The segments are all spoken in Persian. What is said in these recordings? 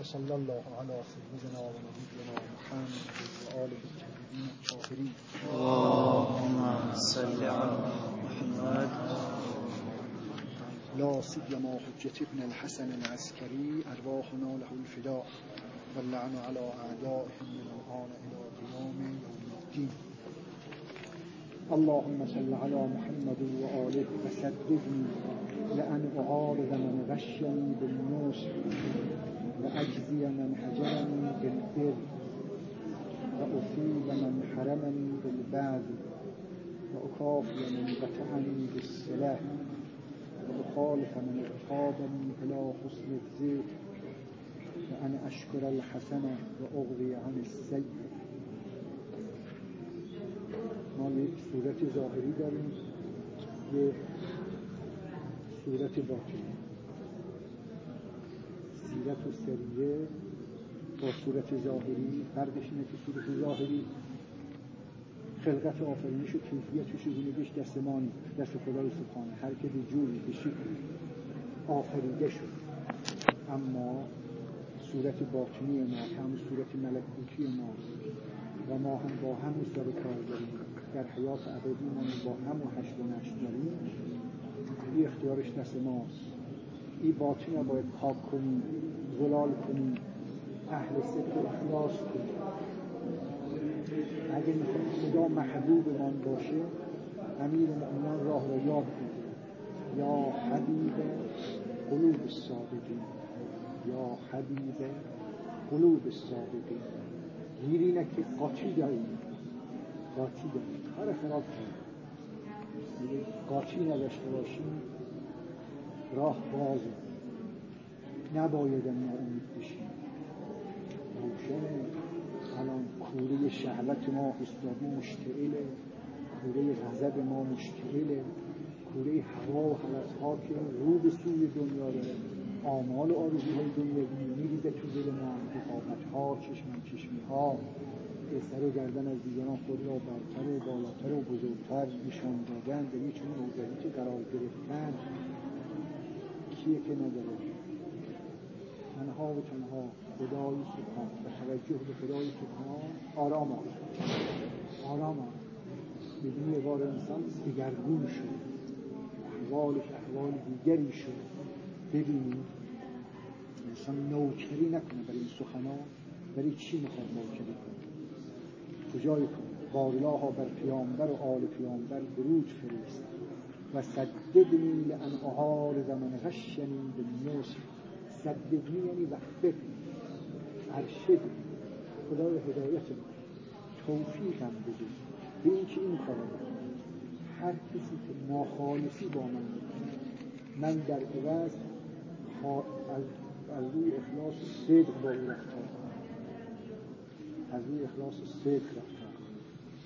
صلی الله علی سیدنا و نبینا محمد و آله الطاهرین الطاهرین. اللهم صل علی محمد. لا سیما حجة ابن الحسن العسکری ارواحنا له الفداء واللعن على اعدائهم من الآن الى قیام یوم الدین. اللهم صل على محمد وآله وسددني لأن أعارض من غشني بالنصر وأجزي من هجرني بالبر وأثيب من حرمني بالبعد وأكافئ من قطعني بالصلة وأخالف من اغتابني إلى حسن الذكر وأن أشكر الحسن وأغضي عن السيء. ما یک صورت ظاهری داریم، یک صورت باطنی. سیرت و سریه با صورت ظاهری فرقش اینه که صورت ظاهری خلقت آفرینش و کیفیت و چگونگیش دست ما نیست، دست خدای سبحانه. هر که به جوری به شکلی آفریده شد. اما صورت باطنی ما هم صورت ملکوتی ما و ما هم با همون سر کار داریم، در حیات ابدی ما با همون حشر و نشر داریم. این اختیارش دست ماست. این باطن رو باید پاک کنیم، زلال کنیم، اهل صدق و اخلاص کنیم. اگه میخوایم خدا محبوب من باشه، امیر مؤمنان راه را یاد بده. یا حبیب قلوب الصادقین، یا حبیب قلوب الصادقین. گیرینه که قاطی داریم، قاطی داریم، کار خراب کنیم. قاطی نداشته باشیم، راه بازه. نباید ناامید بشیم. روشنه الان کوره شهوت ما استادی مشتعله، کوره غضب ما مشتعله، کوره هوا و هوس‌ها که رو به سوی دنیا داره، آمال و آرزوهای دنیوی میریزه تو دل ما، رقابت‌ها، چشمی‌ها، سر و گردن از دیگران خود را برتر و بالاتر و بزرگتر نشان دادن، به یک موضوعی قرار گرفتن. کیه که نداره؟ تنها و تنها خدای سبحان و توجه به خدای سبحان آرام آرام بدون یه بار انسان دگرگون شد، احوالش احوال دیگری شد. ببینید انسان نوکری نکنه برای این سخنان. برای چی میخواد نوکری کنه؟ کجای کنه؟ بارلاها بر پیامبر و آل پیامبر درود فرست و سددنی لأن أعارض من غشنی بالنصر. سددنی یعنی وفق، ارشد، خدای هدایت توفیقم بده به این که این کار بکنم. هر کسی که ناخالصی با من بکنه، من در عوض از روی اخلاص و صدق با او رفتار کنم، از روی اخلاص و صدق رفتار کنم.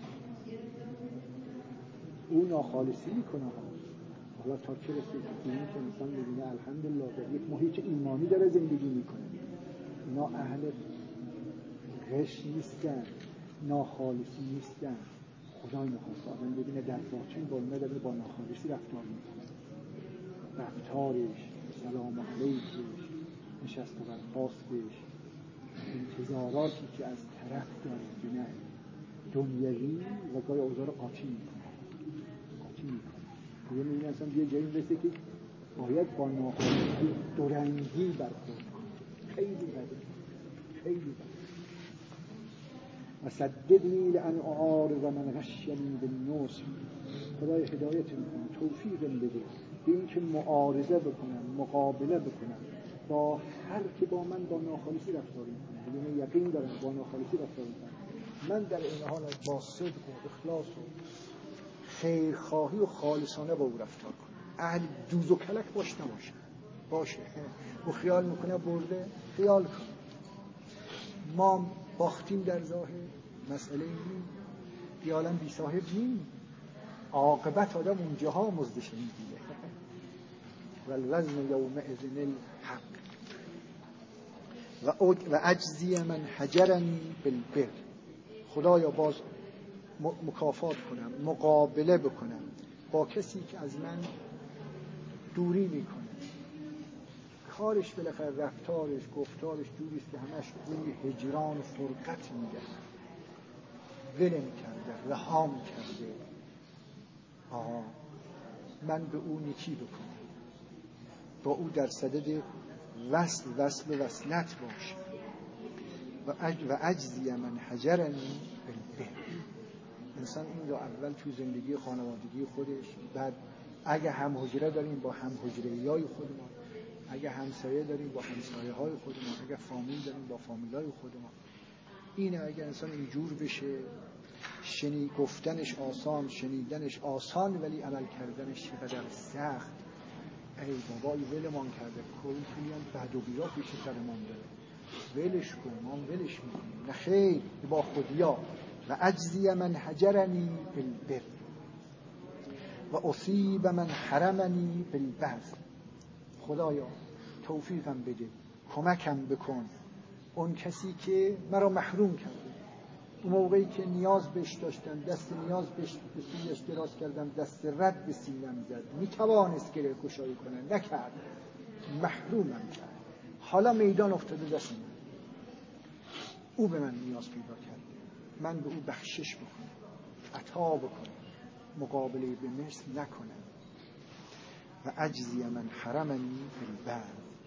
او ناخالصی میکنه حالا تا چه رسید که این که انسان ببینه الحمدلله در یک محیط ایمانی داره زندگی میکنه. اینا اهل غش نیستن، ناخالصی نیستن. خدا میخواد آدم ببینه در باطن با اینا داره با ناخالصی رفتار میکنه. رفتارش، سلام علیکش، نشست و برخاستش، انتظاراتی که از طرف داره بینه دنیوی و گاهی اوضاع رو قاطی میکنه. یه میبینه اصلا یه جایی میرسه که باید با ناخالصی دورنگی برخورد کنه. خیلی بده. و سددنی لأن أعارض من غشنی بالنصر. خدای هدایت میکنه، توفیقم بده به این که معارضه بکنم، مقابله بکنم با هر که با من با ناخالصی رفتار میکنه. یعنی یقین دارم با ناخالصی رفتار میکنه، من در این حال با صدق و اخلاص و خیرخواهی و خالصانه با او رفتار کنم. اهل دوز و کلک باشه. او خیال میکنه برده، خیال کن. ما باختیم در ظاهر، مسئله این یه عالم بی صاحب نیم. عاقبت آدم اونجاها مزدش میگیره. والوزن یومئذ الحق و اجزی من هجرنی بالبر. خدایا باز مکافات کنم، مقابله بکنم با کسی که از من دوری میکنه، کارش بالاخره رفتارش گفتارش جوریست که همش بوی هجران و فرقت میده، ول میکرده، رها میکرده. آها من به او نیکی بکنم، با او در صدد وصل و وصلت باشم. و عجزی من حجرنی بالبر. انسان این رو اول تو زندگی خانوادگی خودش، بعد اگه هم حجره داریم با هم حجره‌های خودمان، اگه همسایه داریم با همسایه های خودمان، اگه فامیل داریم با فامیل های خودمان. اینه اگه انسان اینجور بشه، گفتنش آسان، شنیدنش آسان، ولی عمل کردنش چقدر سخت. ای بابا ولمان کرده، کلی هم بد و بیرا پیش سرمان داره، ولش کن، ما ولش میکنیم. نه خیر، با خودیا. و عجزی من حجرنی بالبر و اصیب من حرمنی بالبذل. خدایا توفیقم بده، کمکم بکن اون کسی که مرا محروم کرده. اون موقعی که نیاز بهش داشتم، دست نیاز بهش به سویش دراز کردم، دست رد به سینم زد، میتوانست گره گشایی کنه، نکرد، محرومم کرد. حالا میدان افتاده دست من، او به من نیاز پیدا کرده، من به او بخشش بکنم، عطا بکنم، مقابله به مثل نکنم. و عجزی من حرمنی بالبذل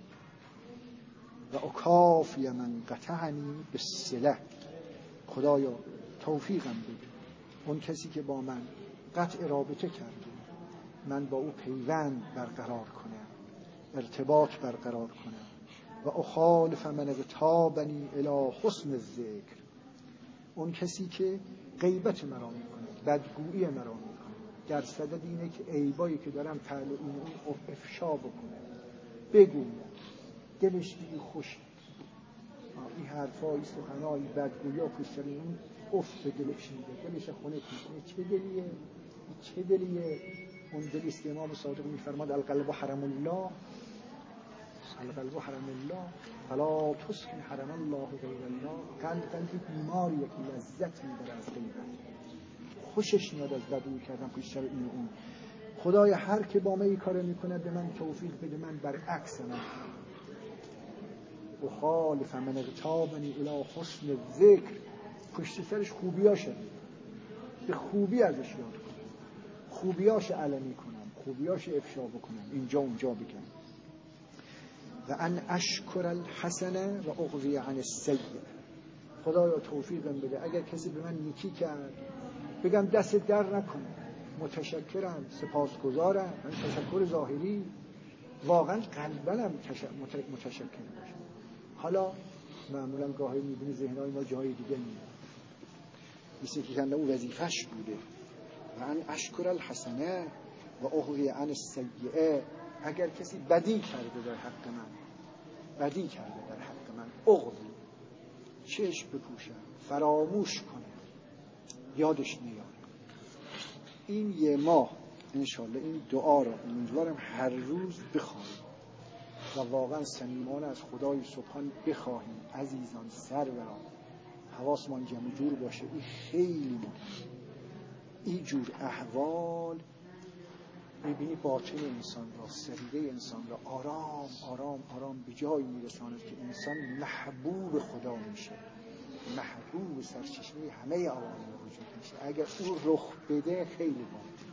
و اکافی من قطعنی بالصلة. خدایا توفیقم بده اون کسی که با من قطع رابطه کرده، من با او پیوند برقرار کنم، ارتباط برقرار کنم. و اخالف من اغتابنی الی حسن الذکر. اون کسی که غیبت مرا میکنه، بدگویی مرا میکنه، در صدد اینه که عیبایی که دارم فعل اون افشا بکنه، بگویم، دلش دیگه خوش. این حرفایی، سخنایی، بدگویی ها پشت سر اون افت به دلش میده، دلش خونه کنه. چه دلیه؟ اون دلیست که امام صادق میفرماد القلب حرم الله، القلب حرم الله فلا تسکن حرم الله غیر الله. قلب بیماریه که لذت میبره از غیبت، خوشش میاد از بدگویی کردن پشت سر این و اون. خدایا هر که با من این کارو میکنه به من توفیق بده، من برعکس عمل کنم. و خالف من اغتابنی الی حسن الذکر. پشت سرش خوبیاشه، به خوبی ازش یاد کنم، خوبیاش علنی کنم، خوبیاش افشا بکنم، اینجا اونجا بگم. و ان اشکر الحسنه و اغضی عن السیئه. خدایا توفیقم بده اگر کسی به من نیکی کرد بگم دست در نکنه، متشکرم، سپاسگزارم. من تشکر ظاهری، واقعا قلبم متشکر باشم. حالا معمولا گاهی میبینی ذهنهای ما جای دیگه میره، مثل که کنده او وظیفش بوده. و ان اشکر الحسنه و اغضی عن السیئه. اگر کسی بدی کرده در حق من، بدی کرده در حق من، اغضی، چشم بپوشم، فراموش کنم، یادش نیارم. این یه ماه انشالله این دعا را امیدوارم هر روز بخواهیم و واقعا صمیمانه از خدای سبحان بخواهیم. عزیزان سروران، حواسمان جمع جور باشه. این خیلی مهمه. این جور احوال میبینی باطن انسان را، سریره انسان را آرام آرام آرام به جایی میرساند که انسان محبوب خدا میشه، محبوب سرچشمه همه عوالم وجود میشه. اگر او رخ بده خیلی باید،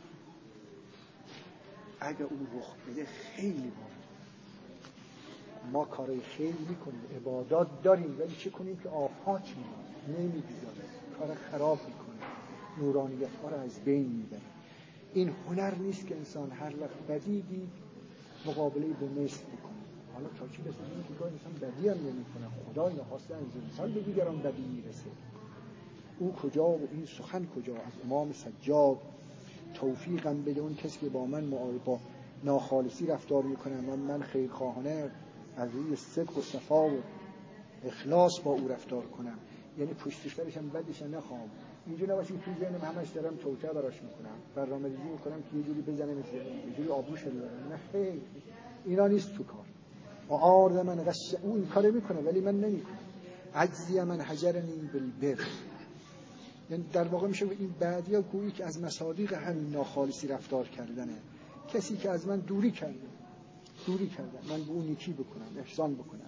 اگر او رخ بده خیلی باید. ما کارهای خیر میکنیم، عبادات داریم، ولی چه کنیم که آفات میاد، نمیگذاره، کار خراب میکنه، نورانیت ها را از بین میبره. این هنر نیست که انسان هر وقت بدی دید مقابله به مثل بکنه. حالا تا چی رسیدیم که گاه انسان بدی هم نمی کنه، خدای نخواسته از انسان به دیگران بدی میرسه. او کجا و این سخن کجا؟ از امام سجاد توفیقم بده اون کسی که با من با ناخالصی رفتار میکنه، من خیرخواهانه از روی صدق و صفا و اخلاص با او رفتار کنم، یعنی پشت سرش هم بدش نخوام. اینجوری نباشه تو ذهنم همش دارم توته براش میکنم، برنامه‌ریزی میکنم که یه جوری بزنم یه جوری آبروش ببرم. نه خیر، اینا نیست تو کار. و آرد من غش، او این کارو میکنه ولی من نمیکنم. عجزی من حجرنی بالبر. یعنی در واقع میشه این بعدیا گویی که از مصادیق همین ناخالصی رفتار کردنه. کسی که از من دوری کرده، دوری کردن، من به اون نیکی بکنم، احسان بکنم.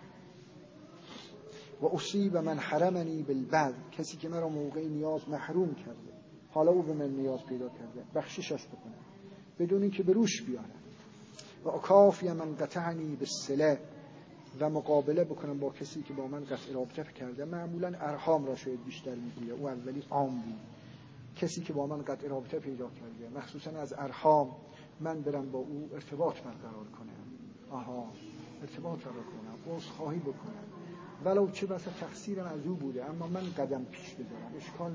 و اصیب من حرمنی بالبذل، کسی که مرا موقع نیاز محروم کرده حالا او به من نیاز پیدا کرده بخششش بکنم بدون اینکه به روش بیارم. و اکافی من قطعنی بالصله، و مقابله بکنم با کسی که با من قطع رابطه کرده. معمولا ارحام را شاید بیشتر میگویه، او اولی عام بود. کسی که با من قطع رابطه پیدا کرده، مخصوصا از ارحام، من برم با او ارتباط برقرار کنم، ارتباط برقرار کنم، عذرخواهی بکنم، ولو چه بسا تقصیرم از او بوده، اما من قدم پیش بذارم،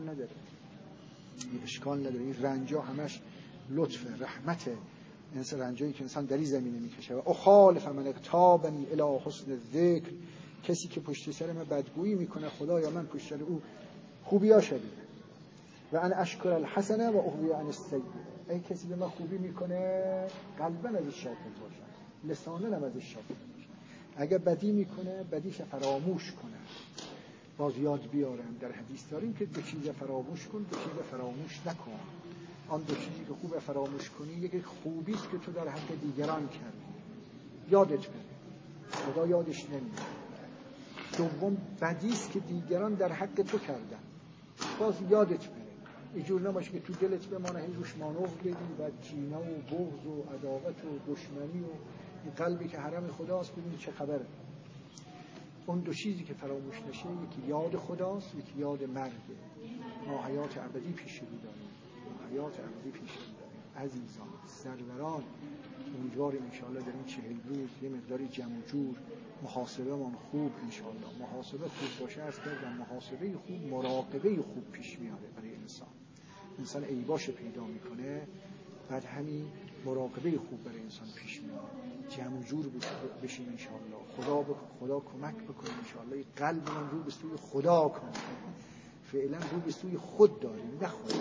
اشکال نداره. این رنجا همش لطف رحمته، انسان رنجایی که انسان در این زمینه میکشه. و اخالف من اغتابنی الی حسن الذکر، کسی که پشت سر من بدگویی میکنه، خدایا من پشت سر او خوبیاش ببینم. و ان اشکر الحسنه و احوی عن السیئه، این کسی به من خوبی میکنه قلبا ازش شاکر باشم، لسانا هم ازش شاکر باشم. اگه بدی میکنه بدیش فراموش کنه، باز یاد بیارم. در حدیث داریم که دو چیز فراموش کن، دو چیز فراموش نکن. آن دو چیزی که خوب فراموش کنی، یکی خوبی است که تو در حق دیگران کردی، یادت بره، خدا یادش نمیره. دوم بدی است که دیگران در حق تو کردن، باز یادت بره. اینجور نباشه که تو دلت بمانه، هی روش مانور بدی و کینه و بغض و عداوت و دشمنی و این قلبی که حرم خداست ببین چه خبره. اون دو چیزی که فراموش نشه، یکی یاد خداست، یکی یاد مرگه. ما حیات ابدی پیش رو داریم، حیات ابدی پیش رو داریم. عزیزان سروران، امیدواریم انشاءالله در این 40 روز یه مقداری جمع و جور محاسبه من خوب، انشاءالله محاسبه خوب باشه، از کردم محاسبه خوب مراقبه خوب پیش میاره برای انسان عیباشو پیدا میکنه، بعد همین مراقبه خوب برای انسان پیش میاره. جمع و جور بشیم انشاءالله. خدا کمک بکنه انشاءالله. قلب من رو به سوی خدا کنه، فعلا رو به سوی خود داریم نه خدا،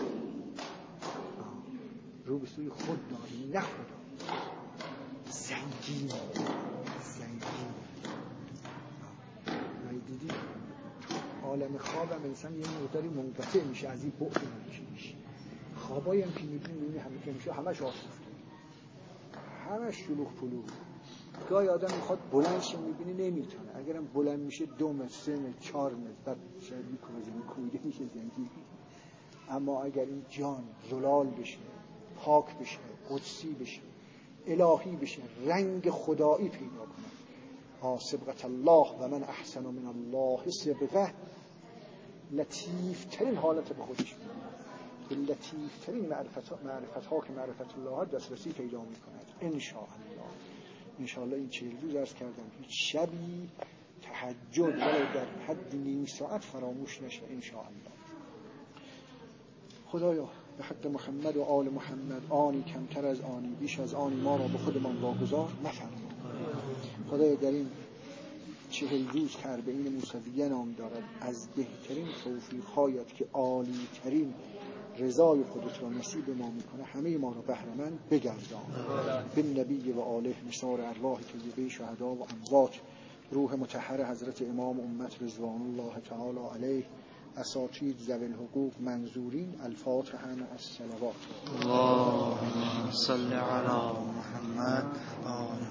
رو به سوی خود داریم نه خدا. زنگین دیدی عالم خوابم انسان یه مقداری منقطع میشه از این بعد ملکیش. خوابایی هم که میبینی همه که میشه همش آسفته، همش شلوغ پلوغ. گاهی آدم میخواد بلند شه میبینی نمیتونه، اگرم بلند میشه 2 متر 3 متر 4 متر بعد شاید میکنه زمین کویده میشه زنگی. اما اگر این جان زلال بشه، پاک بشه، قدسی بشه، الهی بشه، رنگ خدایی پیدا کنه، صبغت الله و من احسن من الله صبغه، لطیف ترین حالت به خودش میده، لطیف ترین معرفت ها که معرفت الله دسترسی پیدا میکند. انشاءالله این 40 روز عرض کردم هیچ شبی تهجد ولو در حد نیم ساعت فراموش نشه انشاءالله. خدایا به حق محمد و آل محمد آنی کمتر از آنی بیش از آنی ما را به خودمان واگذار مفرما. خدایا در این 40 روز که 40 موسویه نام دارد، از بهترین توفیق‌هایت که عالی ترین رضای خودت را نصیب ما میکنه همه ما را بهره‌مند بگردان. بالنبی و آله نثار ارواح طیبه شهدا و اموات، روح مطهر حضرت امام امت رضوان الله تعالی علیه، اساتید ذوی الحقوق منظورین. الفاتحه مع الصلوات. اللهم صل علی محمد.